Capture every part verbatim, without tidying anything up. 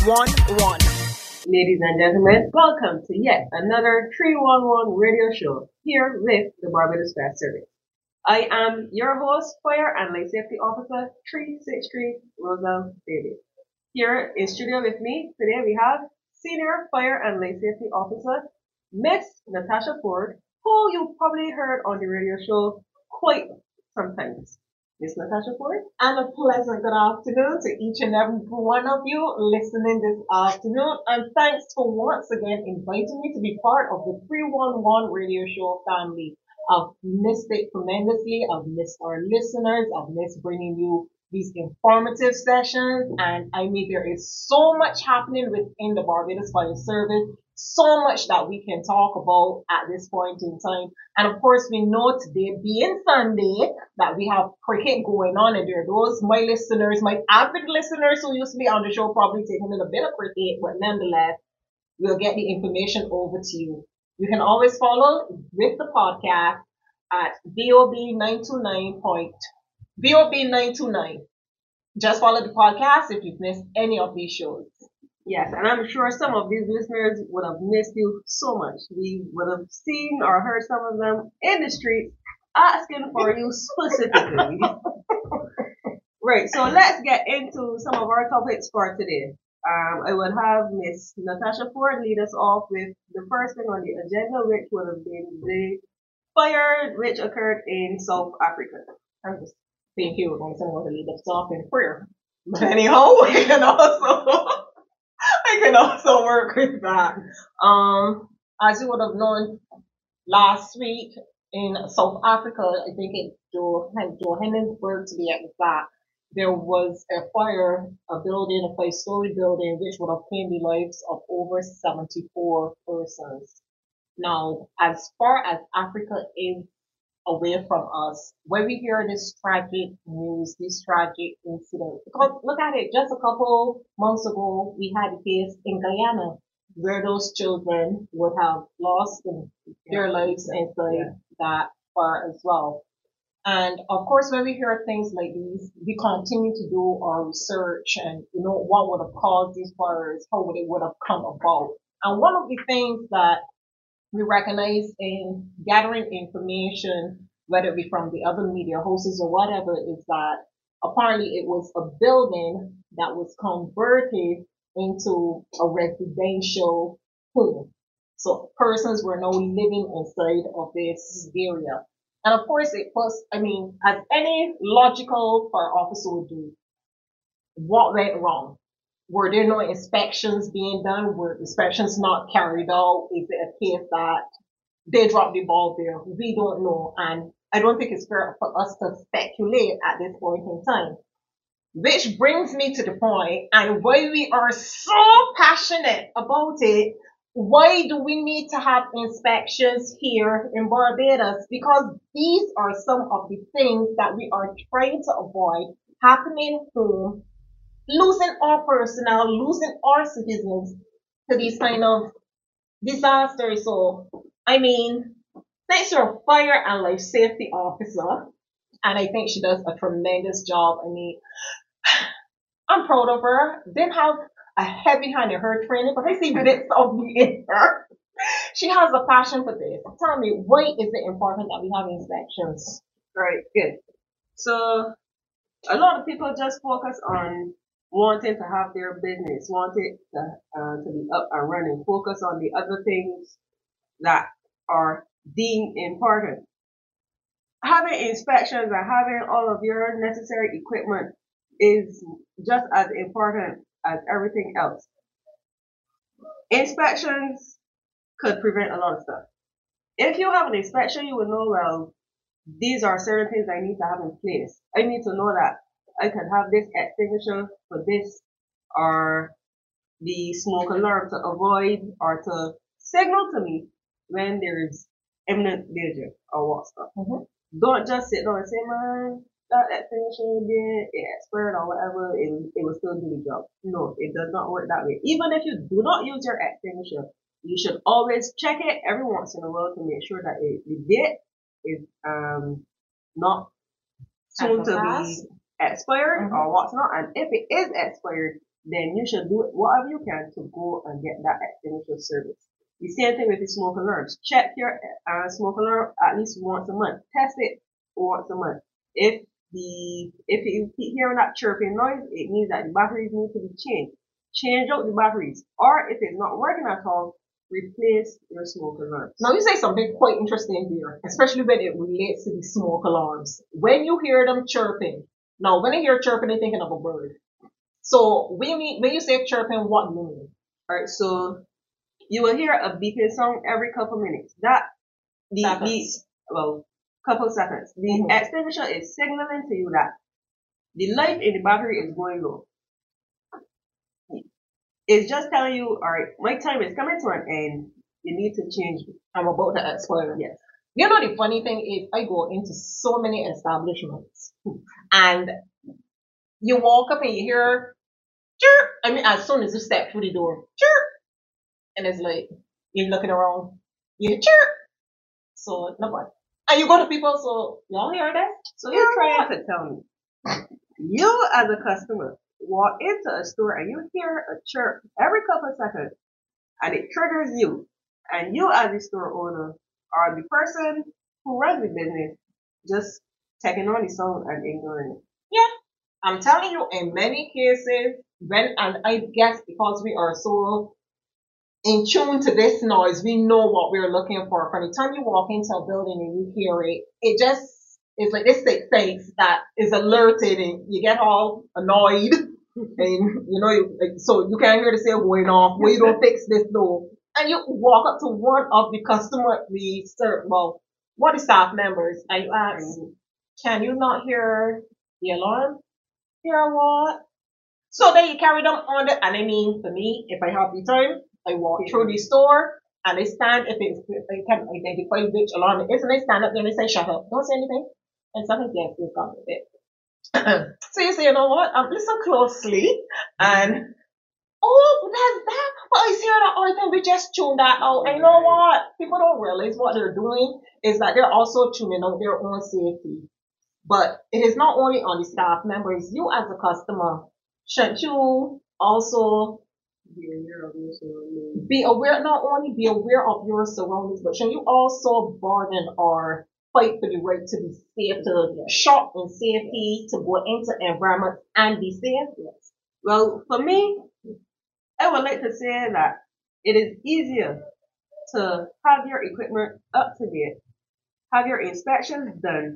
one one. Ladies and gentlemen, welcome to yet another three one one radio show here with the Barbados Fire Service. I am your host, Fire and Life Safety Officer three six three, Rosal Davis. Here in studio with me today we have Senior Fire and Life Safety Officer, Miss Natasha Ford, who you probably heard on the radio show quite sometimes. Miss Natasha Ford? And a pleasant good afternoon to each and every one of you listening this afternoon. And thanks for once again inviting me to be part of the three one one radio show family. I've missed it tremendously. I've missed our listeners. I've missed bringing you these informative sessions. And I mean, there is so much happening within the Barbados Fire Service, so much that we can talk about at this point in time. And of course, we know today being Sunday that we have cricket going on. And there are those, my listeners, my avid listeners who used to be on the show probably taking in a bit of cricket, but nonetheless, we'll get the information over to you. You can always follow with the podcast at B O B nine two nine point B O B nine two nine. Just follow the podcast if you've missed any of these shows. Yes, and I'm sure some of these listeners would have missed you so much. We would have seen or heard some of them in the streets asking for you specifically. Right, so let's get into some of our topics for today. Um, I would have Miss Natasha Ford lead us off with the first thing on the agenda, which would have been the fire which occurred in South Africa. I'm just thinking you were going to say to lead us off in prayer. But anyhow, we can also I can also work with that. Um, as you would have known, last week in South Africa, I think it Johannesburg to be exact, there was a fire, a building, a five-story building, which would have claimed the lives of over seventy-four persons. Now, as far as Africa is away from us, when we hear this tragic news, this tragic incident, because look at it, just a couple months ago, we had a case in Guyana where those children would have lost their lives inside yeah. that fire as well. And of course, when we hear things like these, we continue to do our research and, you know, what would have caused these fires, how would it would have come about. And one of the things that we recognize in gathering information, whether it be from the other media houses or whatever, is that apparently it was a building that was converted into a residential home. So persons were now living inside of this area. And of course, it was, I mean, as any logical fire officer would do, what went wrong? Were there no inspections being done? Were inspections not carried out? Is it a case that they dropped the ball there? We don't know. And I don't think it's fair for us to speculate at this point in time. Which brings me to the point, and why we are so passionate about it. Why do we need to have inspections here in Barbados? Because these are some of the things that we are trying to avoid happening home, losing our personnel, losing our citizens to these kind of disasters. So, I mean, thanks to our fire and life safety officer, and I think she does a tremendous job. I mean, I'm proud of her. Didn't have a heavy hand in her training, but I see bits of me in her. She has a passion for this. Tell me, why is it important that we have inspections? Right, good. So, a lot of people just focus on wanting to have their business, wanting to, uh, to be up and running, focus on the other things that are deemed important. Having inspections and having all of your necessary equipment is just as important as everything else. Inspections could prevent a lot of stuff. If you have an inspection, you will know, well, these are certain things I need to have in place. I need to know that I can have this extinguisher for this, or the smoke alarm to avoid or to signal to me when there is imminent danger or what stuff. Mm-hmm. Don't just sit down and say, man, that extinguisher did it expired or whatever, it, it will still do the job. No, it does not work that way. Even if you do not use your extinguisher, you should always check it every once in a while to make sure that it, the date is um not soon to be expired mm-hmm. or what's not. And if it is expired, then you should do whatever you can to go and get that extinguisher service. The same thing with the smoke alarms. Check your uh, smoke alarm at least once a month. Test it once a month. If the if you keep hearing that chirping noise, it means that the batteries need to be changed. Change out the batteries, or if it's not working at all, replace your smoke alarms. Now you say something quite interesting here, especially when it relates to the smoke alarms. When you hear them chirping, now when I hear chirping, I'm thinking of a bird. So when you mean, when you say chirping, what do you mean? Alright, so you will hear a beeping sound every couple minutes. That the, the well, couple seconds. The mm-hmm. extinguisher is signaling to you that the life in the battery is going low. It's just telling you, alright, my time is coming to an end. You need to change it. I'm about to expire. Yes. You know, the funny thing is, I go into so many establishments, and you walk up and you hear, chirp. I mean, as soon as you step through the door, chirp. And it's like, you're looking around, you hear chirp. So, nobody. And you go to people, so, y'all hear that? So you're trying to tell me, you as a customer, walk into a store and you hear a chirp every couple of seconds and it triggers you, and you as the store owner are the person who runs the business just taking on the sound and ignoring it. Yeah, I'm telling you, in many cases, when, and I guess because we are so in tune to this noise, we know what we're looking for. From the time you walk into a building and you hear it, it just is like this sixth sense that is alerted, and you get all annoyed. And you know, like, so you can't hear the sale going off. Well, you don't fix this though, and you walk up to one of the customer, the well, one of the staff members, and you ask, "Can you not hear the alarm? Hear what?" So then you carry them on the, and I mean, for me, if I have the time, I walk through the store and I stand. If it's, if I can identify which alarm it is, and I stand up there and I say, "Shut up! Don't say anything." And sometimes yes, you've got with it. So you say, you know what? I'm listen closely, and oh, that's that. But I see that all the time. We just tune that out. And you know what? People don't realize what they're doing is that they're also tuning out their own safety. But it is not only on the staff members. You as a customer, should you also be aware of your surroundings? Be aware, not only be aware of your surroundings, but should you also burden or fight for the right to be safe, to shop in safety, to go into environment and be safe? Yes. Well, for me, I would like to say that it is easier to have your equipment up to date, have your inspections done.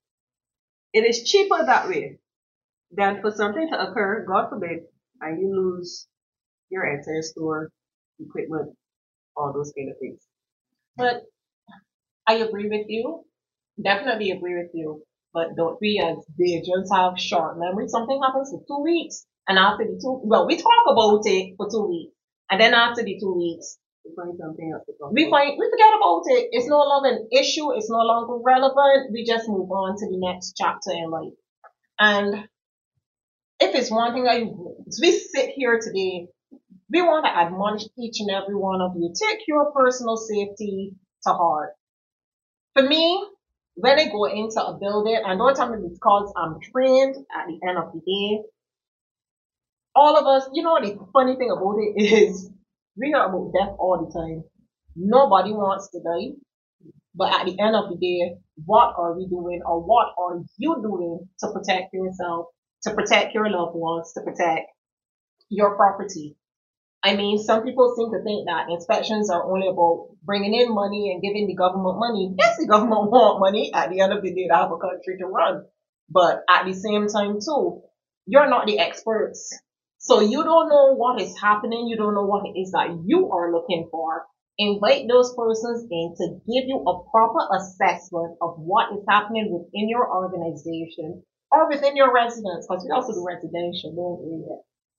It is cheaper that way than for something to occur, God forbid, and you lose your entire store, equipment, all those kind of things. But I agree with you. Definitely agree with you. But don't we as agents have short memory? Something happens for two weeks, and after the two, well, we talk about it for two weeks, and then after the two weeks, we find something else to talk we about. find we forget about it. It's no longer an issue. It's no longer relevant. We just move on to the next chapter in life. And if it's one thing I, as we sit here today, we want to admonish each and every one of you: take your personal safety to heart. For me, when I go into a building, and don't tell me because I'm trained at the end of the day, all of us, you know, the funny thing about it is we hear about death all the time. Nobody wants to die. But at the end of the day, what are we doing, or what are you doing to protect yourself, to protect your loved ones, to protect your property? I mean, some people seem to think that inspections are only about bringing in money and giving the government money. Yes, the government want money at the end of the day to have a country to run. But at the same time too, you're not the experts. So you don't know what is happening. You don't know what it is that you are looking for. Invite those persons in to give you a proper assessment of what is happening within your organization or within your residence, because we also do residential, don't we?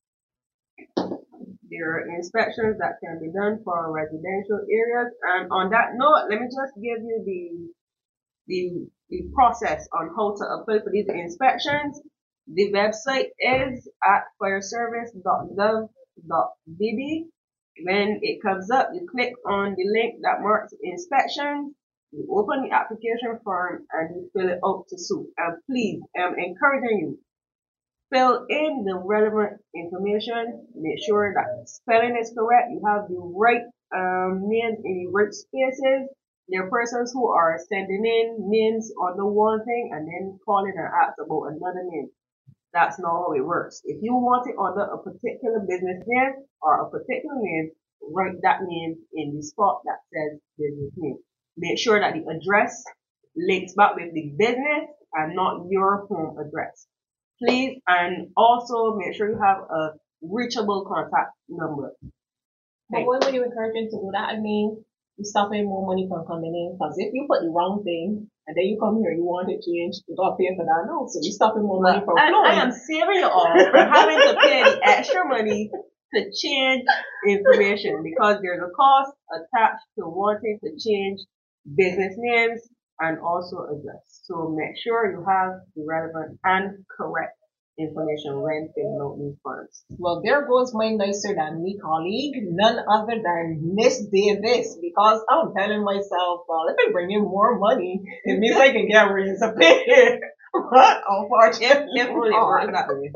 There are inspections that can be done for residential areas. And on that note, let me just give you the the, the process on how to apply for these inspections. The website is at fireservice dot gov dot b b. When it comes up, you click on the link that marks inspection, you open the application form, and you fill it out to suit. And please, I'm encouraging you, Fill in the relevant information. Make sure that spelling is correct. You have the right um, names in the right spaces. There are persons who are sending in names on the one thing and then calling and ask about another name. That's not how it works. If you want it under a particular business name or a particular name, write that name in the spot that says business name. Make sure that the address links back with the business and not your home address. Please, and also make sure you have a reachable contact number. But why would you encourage them to do that? I mean, you stopping more money from coming in. Because if you put the wrong thing and then you come here, you want it changed, you got to pay for that now. So you stopping more money from and flowing. I am saving you all for having to pay the extra money to change information because there's a cost attached to wanting to change business names and also address. So make sure you have the relevant and correct information when filling out these forms. Well, there goes my nicer than me colleague, none other than Miss Davis, because I'm telling myself, well, if I bring in more money, it means I can get raised a bit. But unfortunately, It really works that way.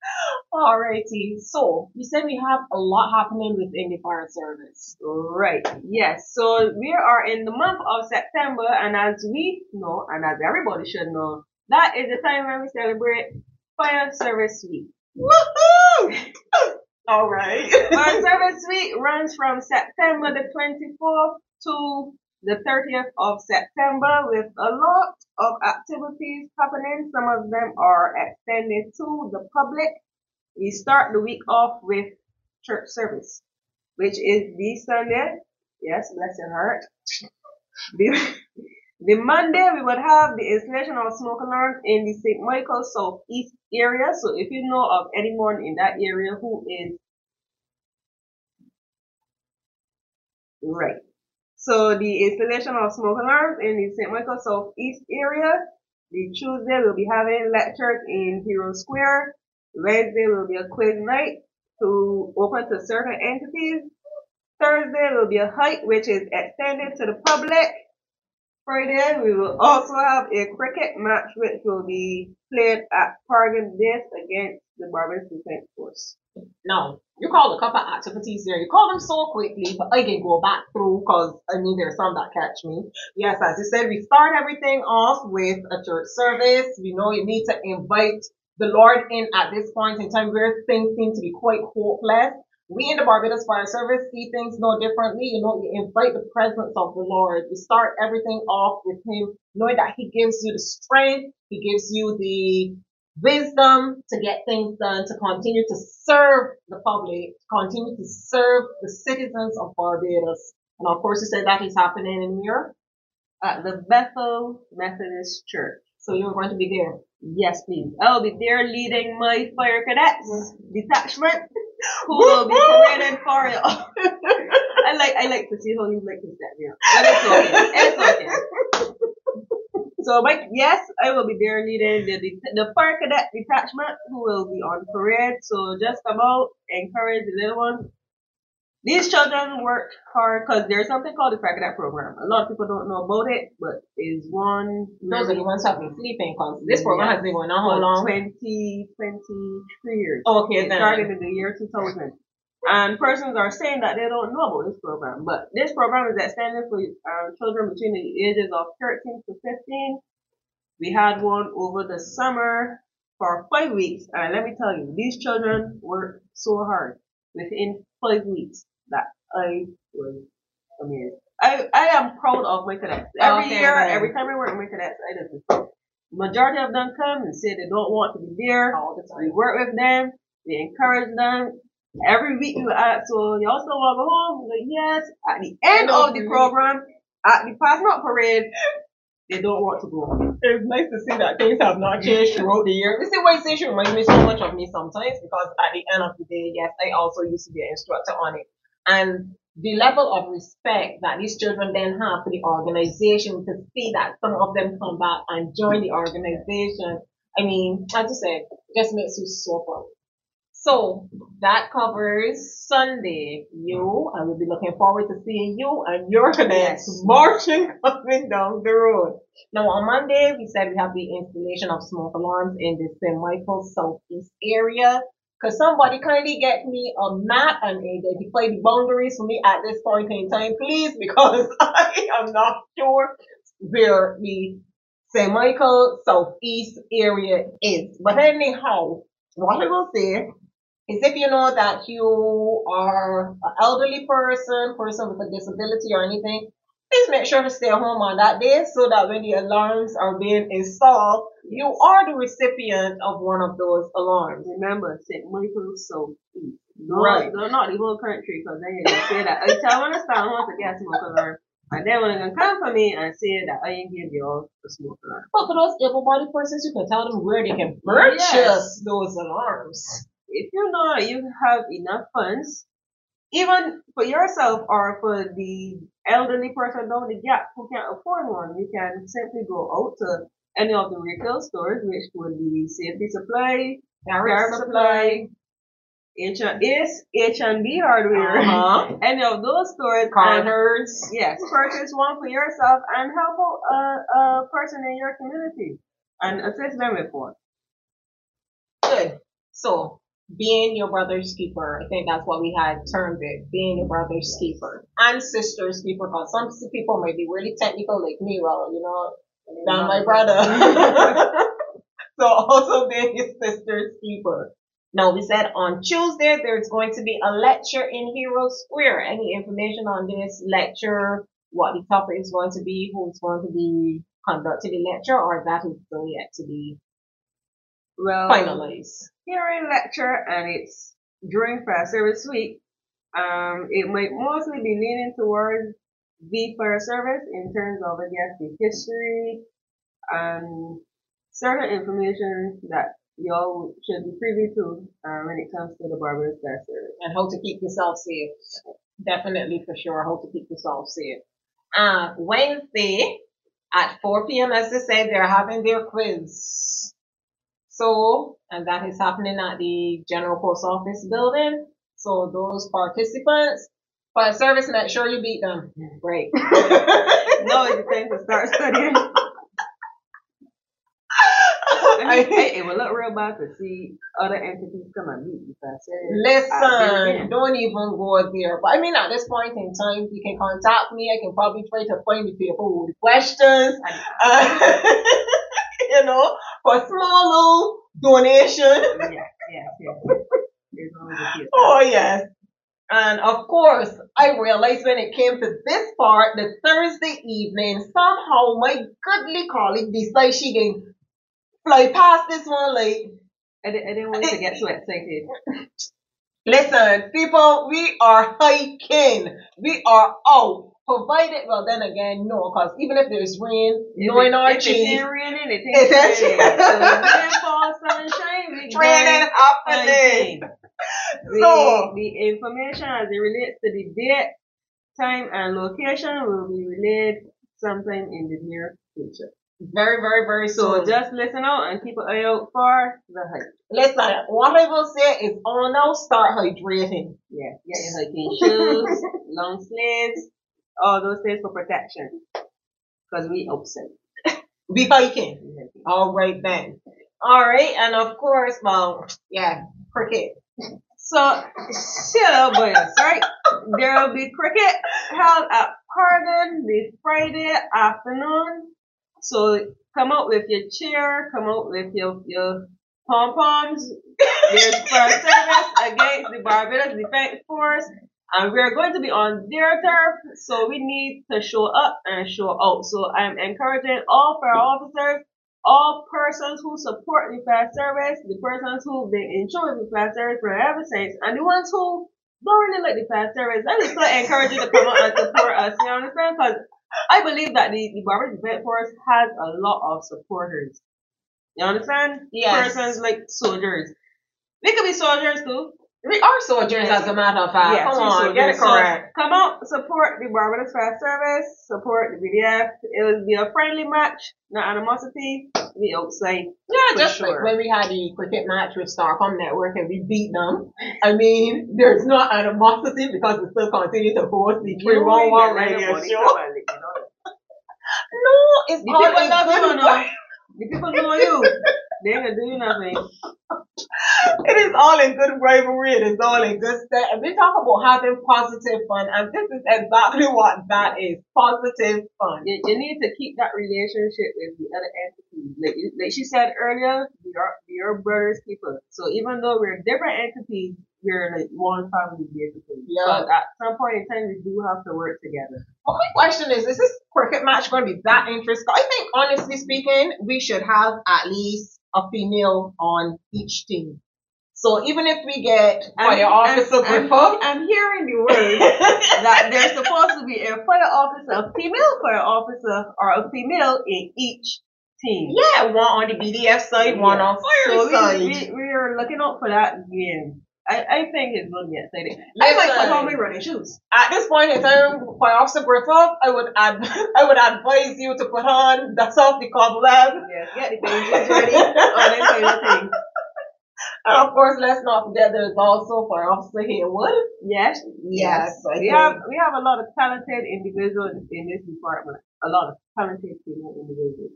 Alrighty, so you said we have a lot happening within the fire service. Right, yes. So we are in the month of September, and as we know, and as everybody should know, that is the time when we celebrate Fire Service Week. Woohoo! Alright. Fire Service Week runs from September the twenty-fourth to the thirtieth of September with a lot of activities happening. Some of them are extended to the public. We start the week off with church service, which is this Sunday. Yes, bless your heart. The, the Monday, we would have the installation of smoke alarms in the Saint Michael Southeast area. So if you know of anyone in that area who is right. So the installation of smoke alarms in the Saint Michael Southeast area. The Tuesday, we'll be having lectures in Hero Square. Wednesday will be a quiz night to open to certain entities. Thursday will be a hike which is extended to the public. Friday we will also have a cricket match which will be played at Pargan Base against the Barbados Defense Force. Now, you call a couple of activities there. You call them so quickly, but I can go back through because I mean there's some that catch me. Yes, as you said, we start everything off with a church service. We know you need to invite the Lord in at this point in time where things seem to be quite hopeless. We in the Barbados Fire Service see things no differently. You know, you invite the presence of the Lord. You start everything off with Him, knowing that He gives you the strength, He gives you the wisdom to get things done, to continue to serve the public, to continue to serve the citizens of Barbados. And of course, you said that is happening in here at the Bethel Methodist Church. So you're going to be there? Yes, please. I'll be there leading my fire cadets mm-hmm. detachment, who will be parading for you. I like I like to see how you like to step here. But it's okay. It's okay. So, Mike, yes, I will be there leading the, the the fire cadet detachment, who will be on parade. So just come out, encourage the little ones. These children work hard because there's something called the Fire Cadet program. A lot of people don't know about it, but it's one. Those are the ones who have been sleeping because this program yeah. has been going on how long? twenty, twenty-three years. Okay, it then. started in the year two thousand. And persons are saying that they don't know about this program, but this program is extended for um, children between the ages of thirteen to fifteen. We had one over the summer for five weeks, and let me tell you, these children worked so hard within five weeks. That I was amazed. I, I am proud of my cadets. Every okay, year, right. every time I work with my cadets, I do this. Majority of them come and say they don't want to be there. All the time. We work with them. We encourage them. Every week we ask, so y'all still want to go home? Like, yes. At the end of the program, at the passing out parade, they don't want to go home. It's nice to see that things have not changed throughout the year. This is why she reminds me so much of me sometimes because at the end of the day, yes, I also used to be an instructor on it. And the level of respect that these children then have for the organization, to see that some of them come back and join the organization, I mean, as you said, just makes you so proud. So that covers Sunday. You, I will be looking forward to seeing you and your cadets Yes. marching coming down the road. Now on Monday, we said we have the installation of smoke alarms in the Saint Michael Southeast area. Cause somebody kindly get me a map and identify the boundaries for me at this point in time, please, because I am not sure where the Saint Michael Southeast area is. But anyhow, what I will say is if you know that you are an elderly person, person with a disability or anything, please make sure to stay home on that day so that when the alarms are being installed, you are the recipient of one of those alarms. Remember, Saint Michael's South East. No, Right. no, not the whole country, because then you're gonna say that I tell one to stand want to get smoke alarm, and then when you're gonna come for me and say that I ain't give you all the smoke alarm. But for those able-bodied persons, you can tell them where they can purchase Yes. those alarms. If you know that you have enough funds, even for yourself or for the elderly person down the gap who can't afford one, you can simply go out to any of the retail stores, which would be Safety Supply, Garrett Supply, H and is H and B Hardware, Uh-huh. any of those stores, and Carter's. yes, purchase one for yourself and help out a, a person in your community and assist them with one. Good. So, being your brother's keeper, I think that's what we had termed it. Being your brother's keeper and sister's keeper. Because some people might be really technical like me. Well, you know, not my brother. So also being your sister's keeper. Now we said on Tuesday there's going to be a lecture in Hero Square. Any information on this lecture? What the topic is going to be? Who's going to be conducting the lecture? Or that is still yet to be Well, finalized? hearing lecture and it's during fire service week, um, it might mostly be leaning towards the fire service in terms of, I guess, the history and certain information that y'all should be privy to uh, when it comes to the Barbados Fire Service. And how to keep yourself safe. Definitely for sure, how to keep yourself safe. Uh, Wednesday at four p.m. as they said, they're having their quiz. So, and that is happening at the General Post Office building. So those participants, fire service, make sure you beat them. Right. Now it's the time to start studying. I mean, hey, it will look real bad to see other entities come and meet the fire service. Listen, don't even go there. But I mean, at this point in time, you can contact me. I can probably try to find the people with questions. Uh, you know, for a small little donation. Yes, yes, yes. There's always a case. Oh, yes. And of course, I realized when it came to this part, the Thursday evening, somehow my goodly colleague decided she can fly past this one like. I didn't, I didn't want to get so excited. Listen, people, we are hiking. We are out. Provided, well, then again, no, because even if there's rain, If no in it, our if it's cheese. ain't raining, it It ain't is. raining. So rain, fall, sunshine, we Training happening. The, So, the information as it relates to the date, time, and location will be relayed sometime in the near future. very, very, very So soon. just listen out and keep an eye out for the hike. Listen, what I will say is on now, start hydrating. Yeah, get your hiking shoes, long sleeves, all those things for protection. Because we outside. We hiking. We hiking. All right then. All right, and of course, well, yeah, cricket. So, shut up, boys, right? There will be cricket held at Corrigan this Friday afternoon. So, come out with your chair, come out with your, your pom-poms. There's fire service against the Barbados Defense Force. And we're going to be on their turf, so we need to show up and show out. So, I'm encouraging all fire officers, all persons who support the fire service, the persons who've been in tune with the fire service for ever since, and the ones who don't really like the fire service, I just still encourage you to come out and support us, you understand? Because I believe that the, the Barbados Defense Force has a lot of supporters. You understand? Yes. Persons like soldiers. We could be soldiers too. We are soldiers, Yes. as a matter of fact. Yes, Come we on, get it soldiers. So correct. come out, support the Barbados Fire Service, support the B D F. It will be a friendly match, no animosity. We outside. Yeah, For just sure. like when we had the cricket match with Starcom Network and we beat them. I mean, there's no animosity because we still continue to host the three one one radio show. No, it's The all people in love you, good know. The people know you. They ain't gonna do you nothing. It is all in good rivalry. It is all in good stuff. And we talk about having positive fun, and this is exactly what that is: positive fun. You, you need to keep that relationship with the other entities. Like, you- like she said earlier, we are we are brothers people. So even though we're different entities, we're like one family basically. Yeah. But at some point in time, we do have to work together. But my question is: is this cricket match going to be that interesting? I think, honestly speaking, we should have at least a female on each team. So even if we get fire officer I'm, Griffith, I'm hearing the word that there's supposed to be a fire officer, a female fire officer, or a female in each team. yeah, one on the B D F side, one Yeah. on fire So side. we, we, we are looking out for that game. I, I think it's going to be exciting. I might put on my running shoes. At this point in time, Fire Officer Griffith, I would ad- I would advise you to put on the soft cobweb. Yes, get the pages ready. All them kind of things. And of course, let's not forget there's also Fire Officer Haywood. Yes. Yes, I We think. have we have a lot of talented individuals in this department. A lot of talented female individuals.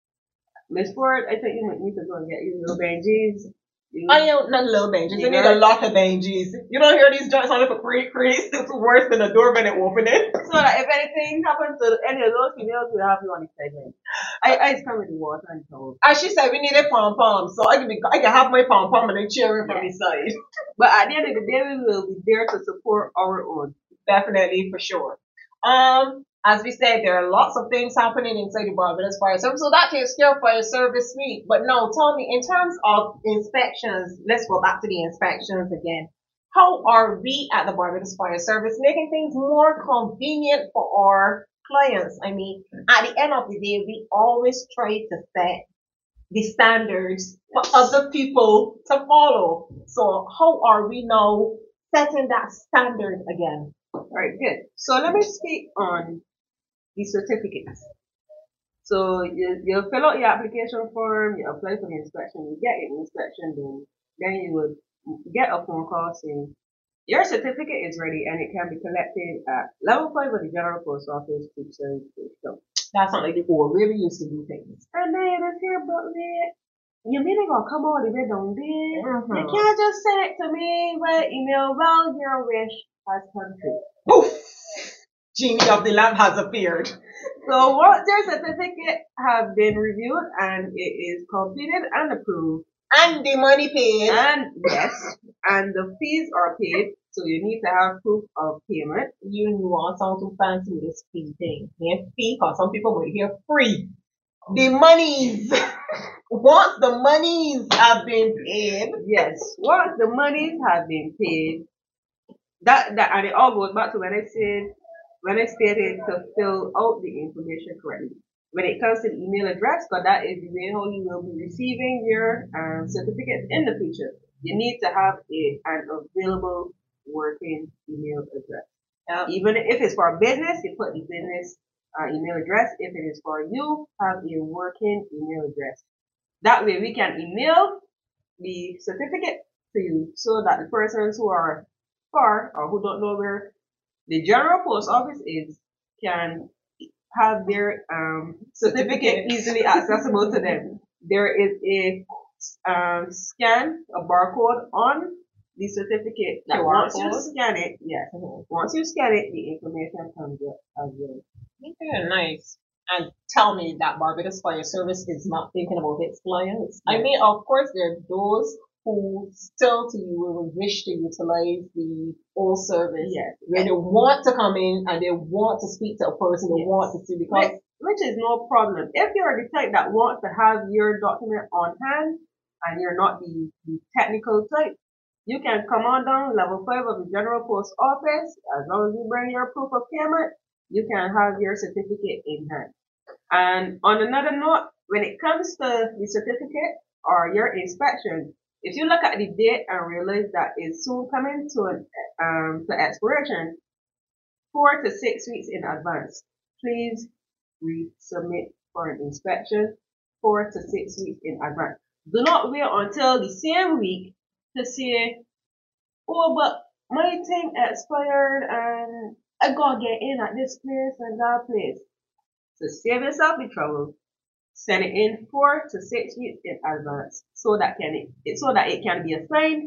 Miss Ford, I think you might need to go and get you little Benjis. You, I ain't not little Benjis. You I need a lot of Benjis. You don't hear these joints only for create create it's worse than a door when it opening. so that if anything happens to any of those females, we'll have you on the segment. I I just come with the water and towel. As she said, we need a pom pom, so I can be I can have my pom pom and then cheering from the side. But at the end of the day, we will be there to support our own. Definitely, for sure. Um, as we said, there are lots of things happening inside the Barbados Fire Service, so that takes care of Fire Service Week. But no, tell me, in terms of inspections, let's go back to the inspections again. How are we at the Barbados Fire Service making things more convenient for our clients? I mean, at the end of the day, we always try to set the standards for other people to follow. So how are we now setting that standard again? All right, good. So let me speak on the certificates. So you you fill out your application form, you apply for the inspection, you get an inspection done, then you would get a phone call saying your certificate is ready and it can be collected at level five of the General Post Office, Cheapside, so. That's not like before. We really used to do things. And then it's here, but man, you mean they gonna come all the way down there? Mhm. You can't just send it to me by email. Well, your wish has come true. Poof! Genie of the lamp has appeared. So once your certificate have been reviewed and it is completed and approved, And the money paid. and yes, and the fees are paid, so you need to have proof of payment. You knew I sound too fancy with this fee thing. Yeah, fee, cause some people will hear free. The monies. Once the monies have been paid. Yes, once the monies have been paid, that that and it all goes back to when I said when I stated to fill out the information correctly. When it comes to the email address, because that is the way how you will be receiving your um, certificate in the future. You need to have a an available working email address. Yeah. Even if it's for business, you put the business uh, email address. If it is for you, have a working email address. That way we can email the certificate to you so that the persons who are far or who don't know where the General Post Office is can have their um, certificate easily accessible to them. There is a um, scan, a barcode on the certificate that Q R once you code? scan it, yes, Mhm. once you scan it, the information comes up as well. Okay, nice. And tell me that Barbados Fire Service is not thinking about its clients. I mean, of course, there are those who still to you will wish to utilize the old service. Yes. Where they want to come in and they want to speak to a person, they Yes. want to see because Which, which is no problem. If you're the type that wants to have your document on hand and you're not the, the technical type, you can come on down level five of the General Post Office. As long as you bring your proof of payment, you can have your certificate in hand. And on another note, when it comes to the certificate or your inspection, If you look at the date and realize that it's soon coming to an um to expiration, four to six weeks in advance, please resubmit for an inspection four to six weeks in advance. Do not wait until the same week to say, oh, but my thing expired and I gotta get in at this place and that place. So save yourself the trouble. Send it in four to six weeks in advance so that can it so that it can be assigned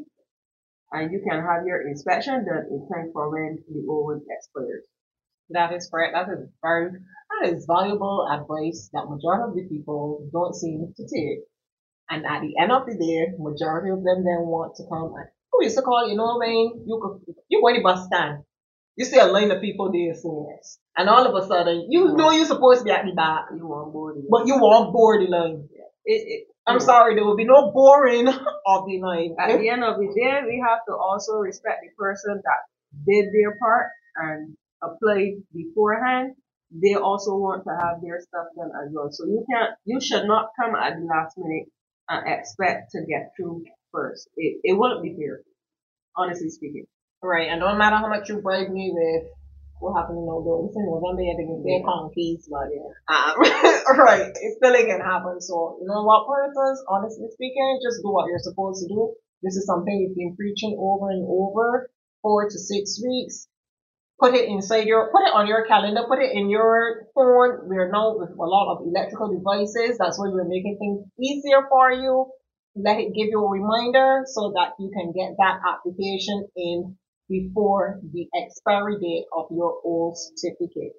and you can have your inspection done in time for when the old one expires. That is correct. That is very, that is valuable advice that majority of the people don't seem to take. And at the end of the day, majority of them then want to come and, who used to call, you know, when you could, you go in the bus stand, you see a line of people there, so, and all of a sudden, you know you're supposed to be at the back, You want board, but you want board the line. it, it, I'm sorry, there will be no boring of the line. At the end of the day, we have to also respect the person that did their part and applied beforehand. They also want to have their stuff done as well. So you can't, you should not come at the last minute and expect to get through first. It, it wouldn't be fair, honestly speaking. Right, and don't matter how much you bribe me with, what happened in November, it's in November, you have to get conkeys, but yeah. Um, right, it still ain't gonna happen. So, you know what, persons, honestly speaking, just do what you're supposed to do. This is something we've been preaching over and over, four to six weeks. Put it inside your, put it on your calendar, put it in your phone. We're now with a lot of electrical devices. That's why we're making things easier for you. Let it give you a reminder so that you can get that application in before the expiry date of your old certificate.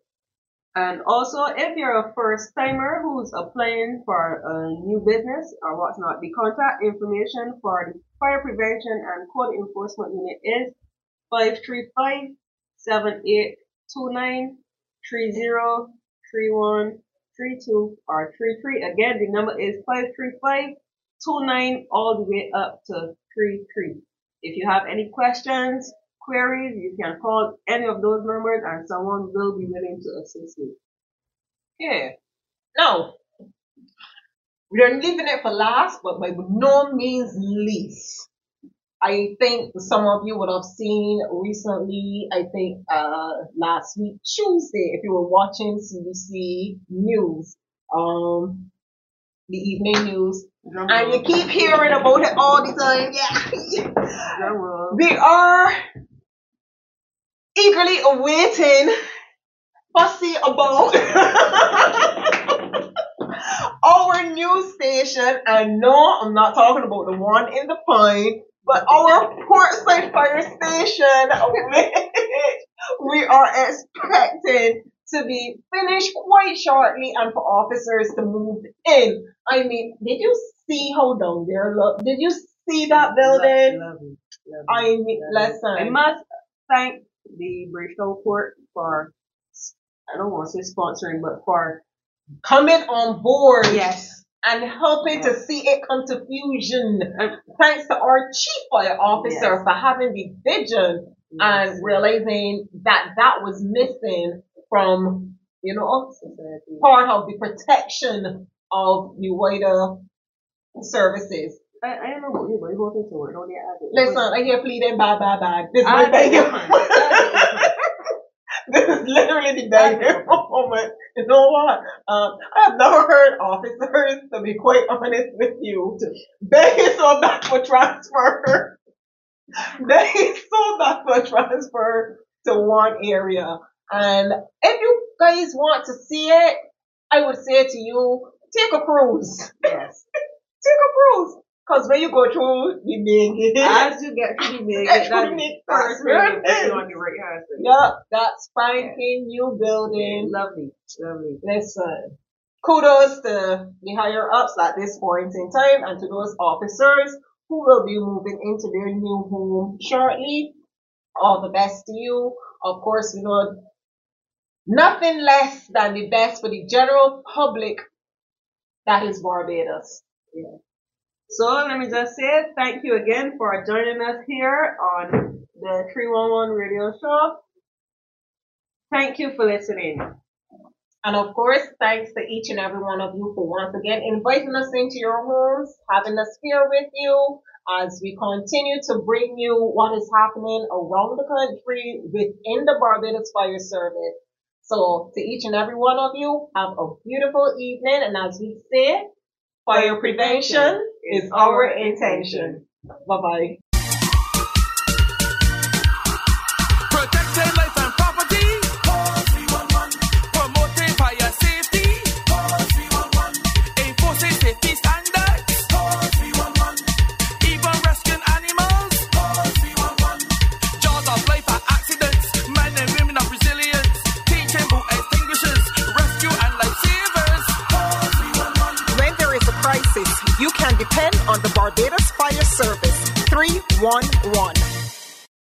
And also, if you're a first timer who's applying for a new business or what's not, the contact information for the Fire Prevention and Code Enforcement Unit is five three five, seven eight two nine, three zero three one three two or three three. Again, the number is five three five, two nine all the way up to three three. If you have any questions, queries, you can call any of those numbers and someone will be willing to assist you. Yeah. Now, we're leaving it for last, but by no means least. I think some of you would have seen recently, I think uh last week, Tuesday, if you were watching C B C News, um, the evening news, Drum and roll. you keep hearing about it all the time. Yeah. Drum roll. We are eagerly awaiting fussy about our news station, and no, I'm not talking about the one in the Pine, but our Portside Fire Station, which we are expecting to be finished quite shortly and for officers to move in. I mean, did you see how down there look? Did you see that building? Lovely, lovely, I mean, lovely. listen. I must thank the Bristol Port for, I don't want to say sponsoring, but for coming on board. Yes. And helping to see it come to fusion. Thanks to our chief fire officer Yes. for having the vision Yes. and realizing that that was missing from, you know, part of the protection of the wider services. I, I don't know about you, but you go to work, don't you add it? Listen, I hear pleading bad, bad, bad. This is I my begging. know. This is literally the begging moment. You know what? Um, I have never heard officers, to be quite honest with you, begging so bad for transfer. Begging so bad for transfer to one area. And if you guys want to see it, I would say to you, take a cruise. Yes. Take a cruise. Cause when you go through the big, As you get to the big, Get that's to the that's first when one. you put you on the right hand side. yeah, that's spanking new building. Lovely, lovely. Listen, kudos to the higher ups at this point in time and to those officers who will be moving into their new home shortly. All the best to you. Of course, we know nothing less than the best for the general public. That is Barbados. Yeah. So let me just say thank you again for joining us here on the three one one radio show. Thank you for listening. And of course, thanks to each and every one of you for once again inviting us into your homes, having us here with you as we continue to bring you what is happening around the country within the Barbados Fire Service. So to each and every one of you, have a beautiful evening. And as we say, fire prevention is our intention. Bye-bye. Protecting life and property. Call three one one. Promoting fire safety. Call three one one. Enforcing safety standards. Call three one one. Even rescuing animals. Call three one one. Jaws of life and accidents. Men and women of resilience. Teaching boat extinguishers. Rescue and lifesavers. Call three one one. When there is a crisis, you can depend on the Barbados Fire Service. three one one.